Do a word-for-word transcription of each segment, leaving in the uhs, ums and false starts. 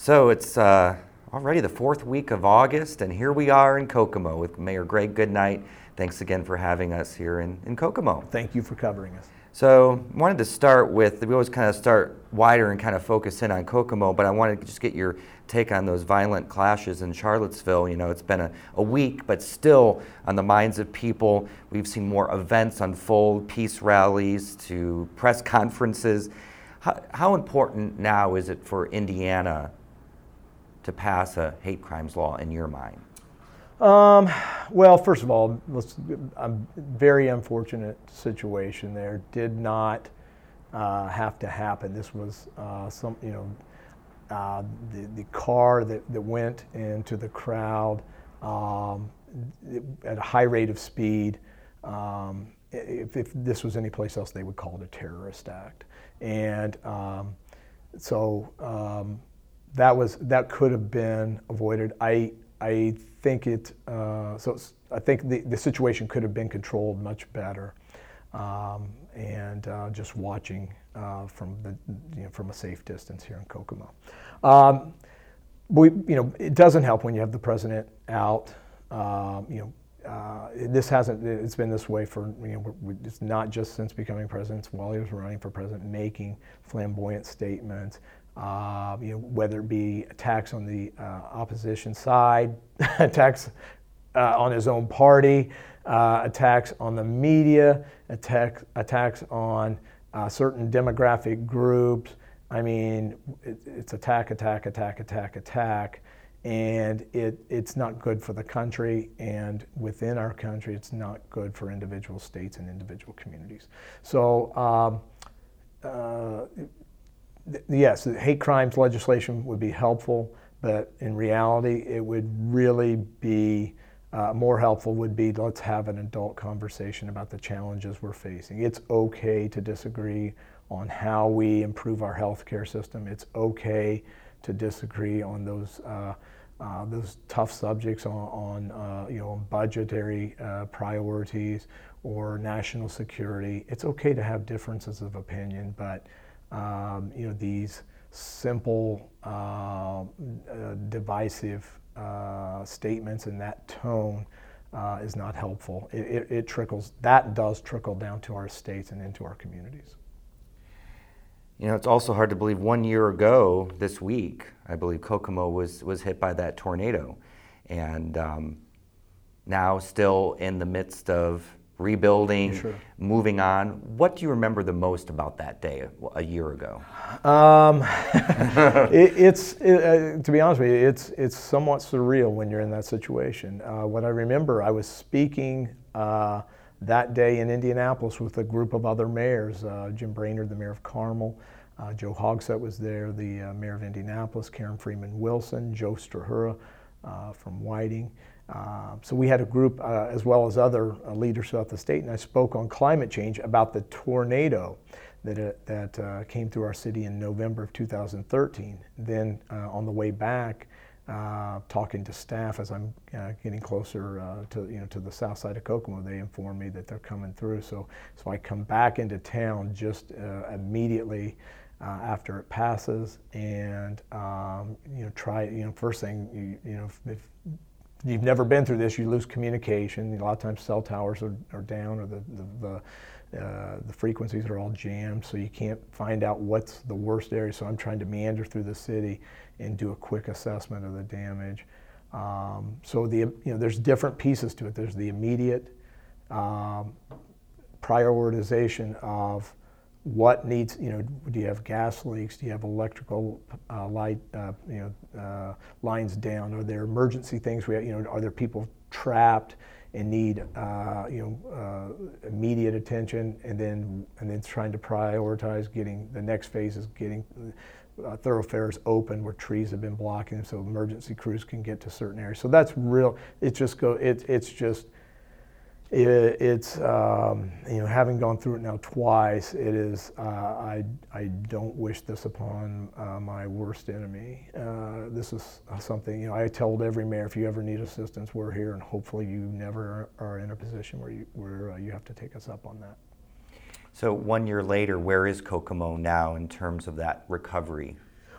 So it's uh, already the fourth week of August, and here we are in Kokomo with Mayor Greg Goodnight. Thanks again for having us here in, in Kokomo. Thank you for covering us. So I wanted to start with, we always kind of start wider and kind of focus in on Kokomo, but I wanted to just get your take on those violent clashes in Charlottesville. You know, it's been a, a week, but still on the minds of people. We've seen more events unfold, peace rallies to press conferences. How, how important now is it for Indiana to pass a hate crimes law in your mind? Um, well, first of all, let's, a very unfortunate situation there. Did not uh, have to happen. This was uh, some, you know, uh, the the car that, that went into the crowd um, at a high rate of speed. Um, if, if this was any place else, they would call it a terrorist act. And um, so um, that was that could have been avoided. I. I think it. Uh, so it's, I think the, the situation could have been controlled much better, um, and uh, just watching uh, from the you know, from a safe distance here in Kokomo. Um, we you know it doesn't help when you have the president out. Um, you know uh, this hasn't. It's been this way for you know we, it's not just since becoming president. It's while he was running for president, making flamboyant statements. Uh, you know, whether it be attacks on the uh, opposition side, attacks uh, on his own party, uh, attacks on the media, attack, attacks on uh, certain demographic groups. I mean, it, it's attack, attack, attack, attack, attack, and it, it's not good for the country, and within our country, it's not good for individual states and individual communities. So, um, uh, yes, the hate crimes legislation would be helpful, but in reality, it would really be uh, more helpful would be let's have an adult conversation about the challenges we're facing. It's okay to disagree on how we improve our healthcare system. It's okay to disagree on those uh, uh, those tough subjects on, on uh, you know budgetary uh, priorities or national security. It's okay to have differences of opinion, but Um, you know, these simple, uh, uh, divisive uh, statements and that tone uh, is not helpful. It, it, it trickles, that does trickle down to our states and into our communities. You know, it's also hard to believe one year ago this week, I believe Kokomo was, was hit by that tornado. And um, now still in the midst of rebuilding, sure. moving on. What do you remember the most about that day a, a year ago? Um, it, it's it, uh, to be honest with you, it's it's somewhat surreal when you're in that situation. Uh, what I remember, I was speaking uh, that day in Indianapolis with a group of other mayors. Uh, Jim Brainerd, the mayor of Carmel, uh, Joe Hogsett was there, the uh, mayor of Indianapolis, Karen Freeman Wilson, Joe Strahura uh, from Whiting. Uh, so we had a group uh, as well as other uh, leaders throughout the state, and I spoke on climate change about the tornado that uh, that uh, came through our city in November of two thousand thirteen. Then uh, on the way back, uh, talking to staff as I'm uh, getting closer uh, to you know to the south side of Kokomo, they informed me that they're coming through. So so I come back into town just uh, immediately uh, after it passes, and um, you know try you know first thing you, you know if, if you've never been through this, you lose communication. A lot of times cell towers are, are down, or the the, the, uh, the frequencies are all jammed, so you can't find out what's the worst area. So I'm trying to meander through the city and do a quick assessment of the damage. Um, so the you know there's different pieces to it. There's the immediate um, prioritization of what needs, you know, do you have gas leaks? Do you have electrical uh, light, uh, you know, uh, lines down? Are there emergency things? We, have, you know, are there people trapped and need, uh, you know, uh, immediate attention? And then, and then trying to prioritize getting the next phase is getting uh, thoroughfares open where trees have been blocking them, so emergency crews can get to certain areas. So that's real. It just go. It, it's just. It, it's um, you know having gone through it now twice, it is uh, I I don't wish this upon uh, my worst enemy. Uh, this is something you know I told every mayor, if you ever need assistance, we're here, and hopefully you never are in a position where you where uh, you have to take us up on that. So one year later, where is Kokomo now in terms of that recovery?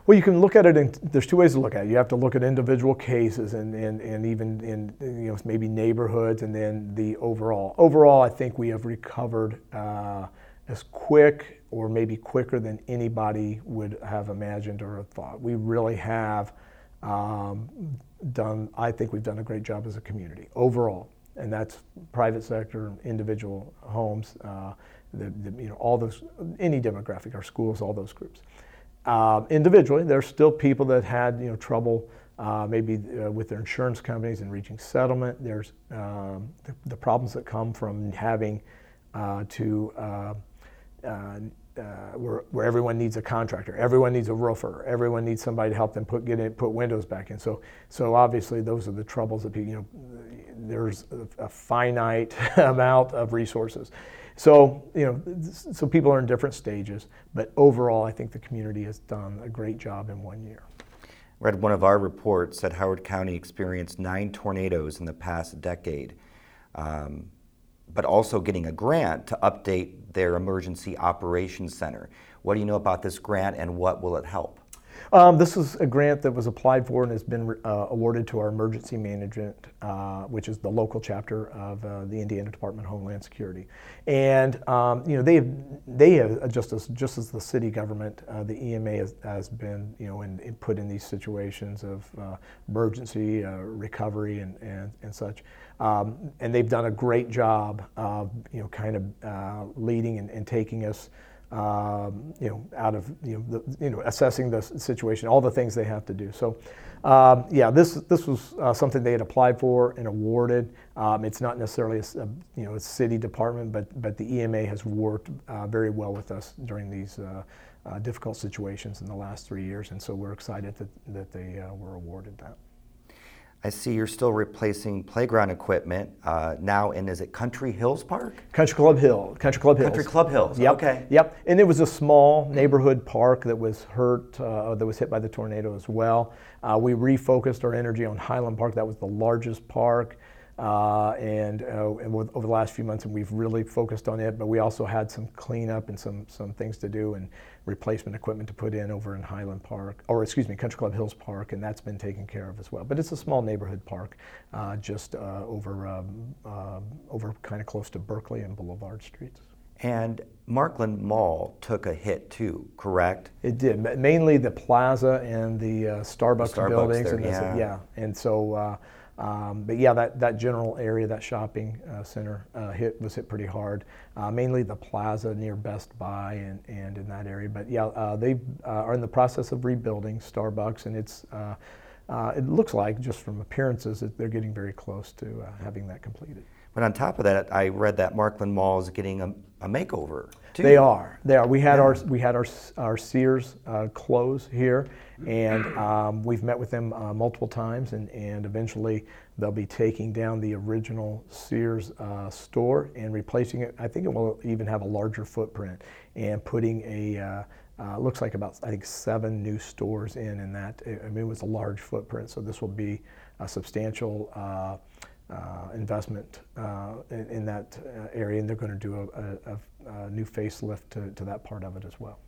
Well, you can look at it in, there's two ways to look at it. You have to look at individual cases and, and, and even in, you know, maybe neighborhoods and then the overall. Overall, I think we have recovered uh, as quick or maybe quicker than anybody would have imagined or have thought. We really have um, done, I think we've done a great job as a community overall. And that's private sector, individual homes, uh, the, the, you know, all those, any demographic, our schools, all those groups. Uh, individually, there's still people that had you know trouble uh, maybe uh, with their insurance companies and reaching settlement. There's um, the, the problems that come from having uh, to uh, uh, uh, where, where everyone needs a contractor, everyone needs a roofer, everyone needs somebody to help them put get in, put windows back in. So so obviously those are the troubles that people, you know there's a, a finite amount of resources. So, you know, so people are in different stages, but overall, I think the community has done a great job in one year. Read one of our reports that Howard County experienced nine tornadoes in the past decade, um, but also getting a grant to update their emergency operations center. What do you know about this grant and what will it help? Um, this is a grant that was applied for and has been uh, awarded to our emergency management, uh, which is the local chapter of uh, the Indiana Department of Homeland Security. And um, you know they have, they have just as just as the city government, uh, the E M A has, has been you know in, in put in these situations of uh, emergency uh, recovery and and, and such. Um, and they've done a great job of you know kind of uh, leading and, and taking us. Um, you know, out of you know, the, you know, assessing the situation, all the things they have to do. So, um, yeah, this this was uh, something they had applied for and awarded. Um, it's not necessarily a, a you know a city department, but but the E M A has worked uh, very well with us during these uh, uh, difficult situations in the last three years, and so we're excited that that they uh, were awarded that. I see you're still replacing playground equipment uh, now in, is it Country Hills Park? Country Club Hill, Country Club Hills. Country Club Hills, yep. okay. Yep, and it was a small neighborhood park that was hurt, uh, that was hit by the tornado as well. Uh, we refocused our energy on Highland Park. That was the largest park. Uh, and, uh, and with, over the last few months, and we've really focused on it, but we also had some cleanup and some some things to do and replacement equipment to put in over in Highland Park, or excuse me, Country Club Hills Park, and that's been taken care of as well. But it's a small neighborhood park, uh, just uh, over um, uh, over kind of close to Berkeley and Boulevard Streets. And Markland Mall took a hit too, correct? It did, mainly the plaza and the uh, Starbucks, the Starbucks buildings. there, and yeah. yeah, and so. Uh, Um, but yeah, that, that general area, that shopping uh, center, uh, hit was hit pretty hard. Uh, mainly the plaza near Best Buy and, and in that area. But yeah, uh, they uh, are in the process of rebuilding Starbucks, and it's uh, uh, it looks like, just from appearances, that they're getting very close to uh, having that completed. But on top of that, I read that Markland Mall is getting a, a makeover too. They are. They are. We had yeah. our we had our our Sears uh, close here, and um, we've met with them uh, multiple times, and, and eventually they'll be taking down the original Sears uh, store and replacing it. I think it will even have a larger footprint, and putting a uh, uh, looks like about I think seven new stores in. In that, I mean, it was a large footprint, so this will be a substantial. Uh, Uh, investment uh, in, in that uh, area, and they're going to do a, a, a new facelift to, to that part of it as well.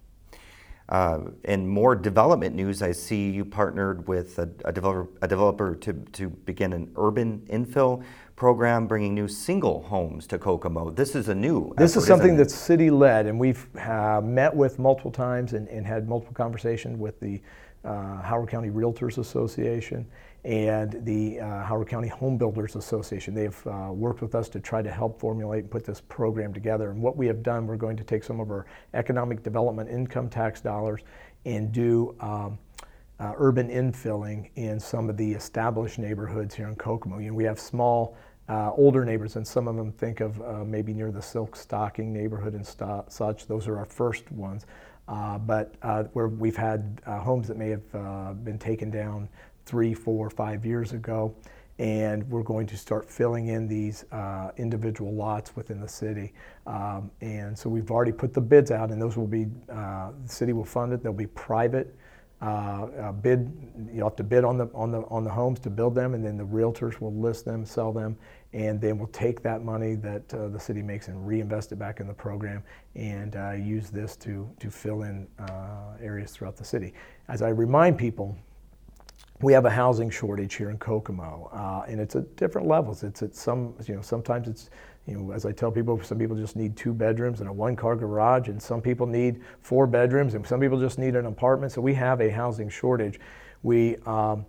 Uh, in more development news, I see you partnered with a, a developer, a developer to, to begin an urban infill program, bringing new single homes to Kokomo. This is a new This effort, is something isn't it? that's city-led, and we've uh, met with multiple times and, and had multiple conversations with the uh, Howard County Realtors Association and the uh, Howard County Home Builders Association. They've uh, worked with us to try to help formulate and put this program together. And what we have done, we're going to take some of our economic development income tax dollars and do um, uh, urban infilling in some of the established neighborhoods here in Kokomo. You know, we have small, uh, older neighborhoods, and some of them think of uh, maybe near the Silk Stocking neighborhood and st- such. Those are our first ones. Uh, but uh, where we've had uh, homes that may have uh, been taken down three, four, five years ago, and we're going to start filling in these uh, individual lots within the city. Um, and so we've already put the bids out, and those will be, uh, the city will fund it. They'll be private uh, uh, bid. You have to bid on the on the on the homes to build them, and then the realtors will list them, sell them, and then we'll take that money that uh, the city makes and reinvest it back in the program, and uh, use this to to fill in uh, areas throughout the city. As I remind people, we have a housing shortage here in Kokomo, uh, and it's at different levels. It's at some, you know, sometimes it's, you know, as I tell people, some people just need two bedrooms and a one-car garage, and some people need four bedrooms, and some people just need an apartment. So we have a housing shortage. We um,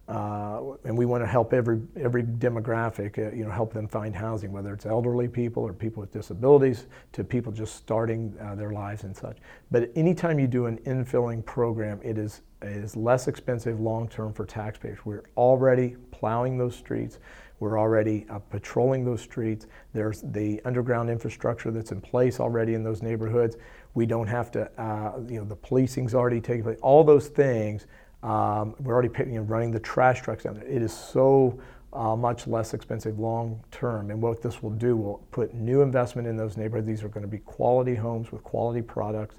uh, and we want to help every every demographic, uh, you know, help them find housing, whether it's elderly people or people with disabilities, to people just starting uh, their lives and such. But anytime you do an infilling program, it is it is less expensive long-term for taxpayers. We're already plowing those streets. We're already uh, patrolling those streets. There's the underground infrastructure that's in place already in those neighborhoods. We don't have to, uh, you know, the policing's already taking place. All those things, um, we're already you know, running the trash trucks down there. It is so uh, much less expensive long-term. And what this will do, will put new investment in those neighborhoods. These are going to be quality homes with quality products,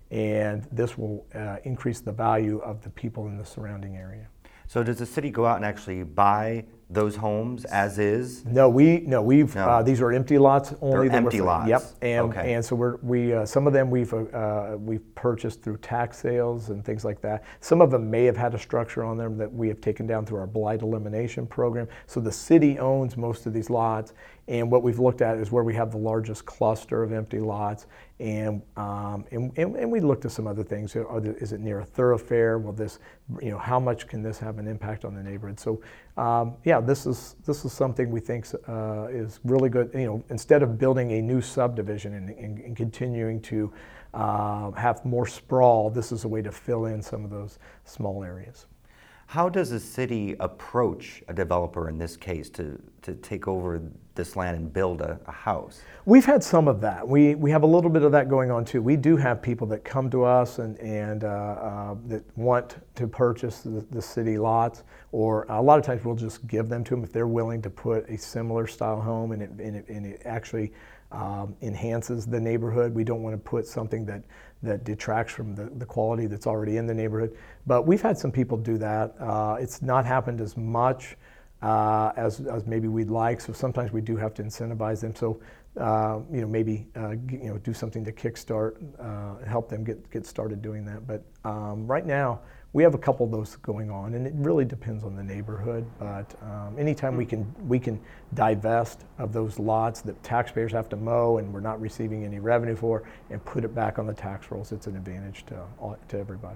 and this will uh, increase the value of the people in the surrounding area. So does the city go out and actually buy those homes as is? No, we no we've no. Uh, these are empty lots only. They're empty lots. Yep, and okay. and so we're we uh, some of them we've uh, we've purchased through tax sales and things like that. Some of them may have had a structure on them that we have taken down through our blight elimination program. So the city owns most of these lots, and what we've looked at is where we have the largest cluster of empty lots, and um, and, and and we looked at some other things. Are there, is it near a thoroughfare? Will this, you know, how much can this have an impact on the neighborhood? So um, yeah, this is this is something we think uh, is really good. You know, instead of building a new subdivision and, and, and continuing to uh, have more sprawl, this is a way to fill in some of those small areas. How does the city approach a developer in this case to, to take over this land and build a, a house? We've had some of that. We we have a little bit of that going on too. We do have people that come to us and, and uh, uh, that want to purchase the, the city lots, or a lot of times we'll just give them to them if they're willing to put a similar style home and it, and it, and it actually um, enhances the neighborhood. We don't want to put something that that detracts from the, the quality that's already in the neighborhood. But we've had some people do that. Uh, it's not happened as much uh, as, as maybe we'd like, so sometimes we do have to incentivize them. So, uh, you know, maybe, uh, you know, do something to kickstart, uh, help them get, get started doing that. But um, right now, we have a couple of those going on, and it really depends on the neighborhood. But um, anytime we can we can divest of those lots that taxpayers have to mow and we're not receiving any revenue for, and put it back on the tax rolls, it's an advantage to all, to everybody.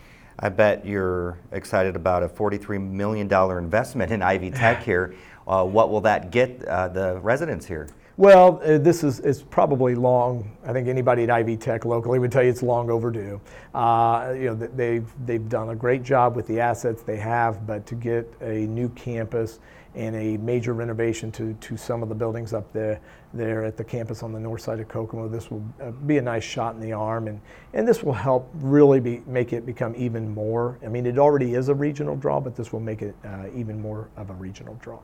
I bet you're excited about a forty-three million dollars investment in Ivy Tech here. Uh, what will that get uh, the residents here? Well, uh, this is it's probably long. I think anybody at Ivy Tech locally would tell you it's long overdue. Uh, you know, they've they've done a great job with the assets they have, but to get a new campus and a major renovation to, to some of the buildings up there there at the campus on the north side of Kokomo, this will uh, be a nice shot in the arm, and, and this will help really be make it become even more. I mean, it already is a regional draw, but this will make it uh, even more of a regional draw.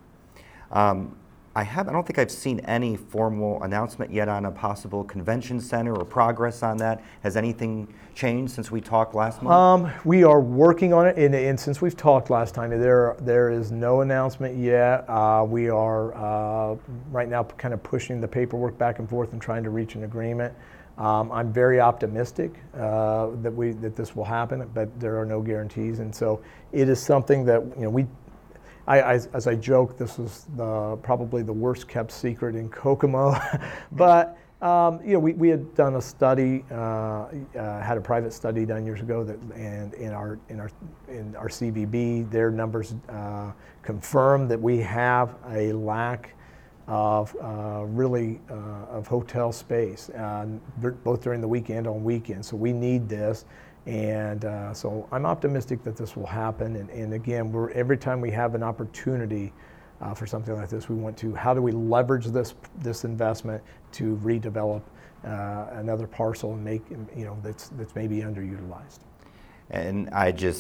Um, I have. I don't think I've seen any formal announcement yet on a possible convention center or progress on that. Has anything changed since we talked last month? Um, we are working on it, and, and since we've talked last time, there there is no announcement yet. Uh, we are uh, right now kind of pushing the paperwork back and forth and trying to reach an agreement. Um, I'm very optimistic uh, that we that this will happen, but there are no guarantees, and so it is something that you know we. I, I, as I joke, this was the, probably the worst kept secret in Kokomo, but um, you know, we, we had done a study, uh, uh, had a private study done years ago, that, and in our in our in our C V B, their numbers uh, confirm that we have a lack of uh, really uh, of hotel space, uh, both during the week and on weekends. So we need this. And uh, so I'm optimistic that this will happen. And, and again, we're, every time we have an opportunity uh, for something like this, we want to, how do we leverage this this investment to redevelop uh, another parcel and make, you know, that's that's maybe underutilized. And I just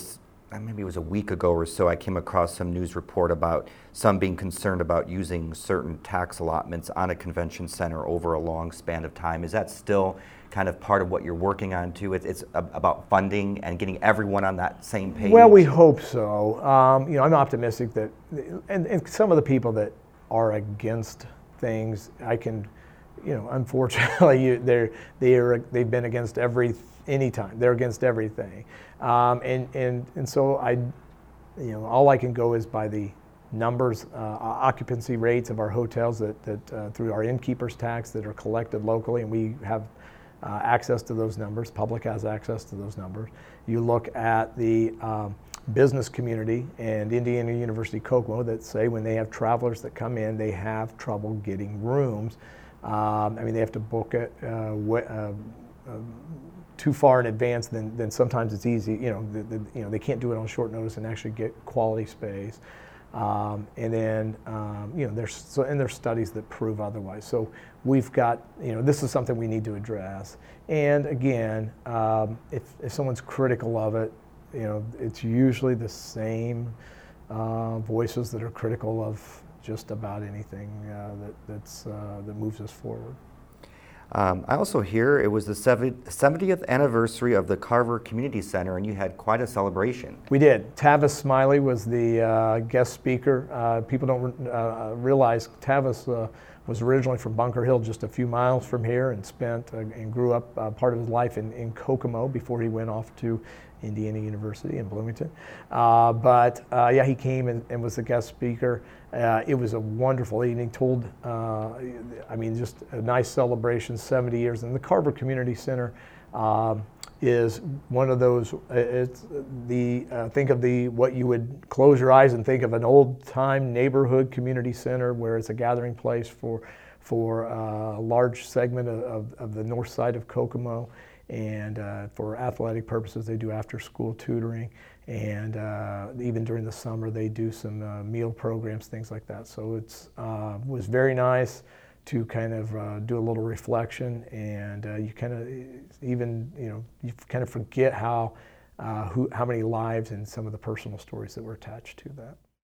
maybe it was a week ago or so, I came across some news report about some being concerned about using certain tax allotments on a convention center over a long span of time. Is that still kind of part of what you're working on too? It's, it's about funding and getting everyone on that same page? Well, we hope so. Um, you know, I'm optimistic that, and, and some of the people that are against things, I can, you know, unfortunately, you, they're they are they've been against every anytime. They're against everything, um, and and and so I, you know, all I can go is by the numbers, uh, occupancy rates of our hotels that that uh, through our innkeepers tax that are collected locally, and we have uh, access to those numbers. Public has access to those numbers. You look at the um, business community and Indiana University Kokomo that say when they have travelers that come in, they have trouble getting rooms. Um, I mean, they have to book it uh, wh- uh, uh, too far in advance. Then, then sometimes it's easy. You know, the, the, you know, they can't do it on short notice and actually get quality space. Um, and then, um, you know, there's so and there's studies that prove otherwise. So we've got, you know, this is something we need to address. And again, um, if if someone's critical of it, you know, it's usually the same uh, voices that are critical of just about anything uh, that that's uh, that moves us forward. Um, I also hear it was the seventieth anniversary of the Carver Community Center, and you had quite a celebration. We did. Tavis Smiley was the uh, guest speaker. Uh, people don't uh, realize Tavis uh, was originally from Bunker Hill, just a few miles from here, and spent uh, and grew up uh, part of his life in, in Kokomo before he went off to Indiana University in Bloomington. Uh, but uh, yeah, he came and, and was the guest speaker. Uh, it was a wonderful evening. Told, uh, I mean, just a nice celebration, seventy years. And the Carver Community Center um, is one of those. It's the uh, think of the what you would close your eyes and think of an old-time neighborhood community center where it's a gathering place for for uh, a large segment of, of the north side of Kokomo. And uh, for athletic purposes, they do after-school tutoring, and uh, even during the summer, they do some uh, meal programs, things like that. So it's uh, was very nice to kind of uh, do a little reflection, and uh, you kind of even you know you kind of forget how uh, who how many lives and some of the personal stories that were attached to that.